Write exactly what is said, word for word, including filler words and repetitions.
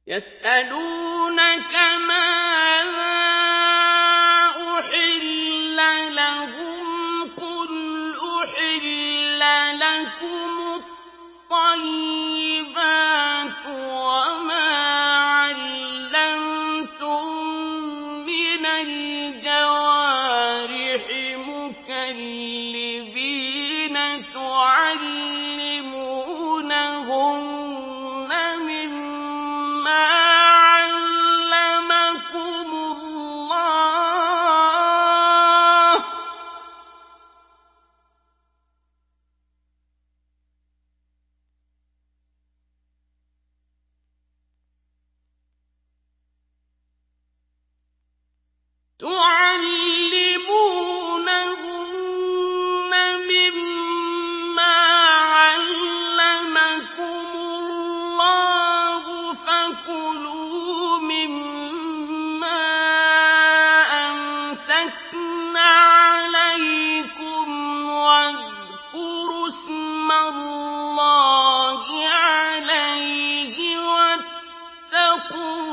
يسألونك ماذا أحل لهم قل أحل لكم الطيبات وما علمتم من الجوارح مكلبين تعلمونهن مما علمكم الله تعلمونهن مما علمكم الله فكلوا مما أمسكن عليكم واذكروا اسم الله عليه واتقوا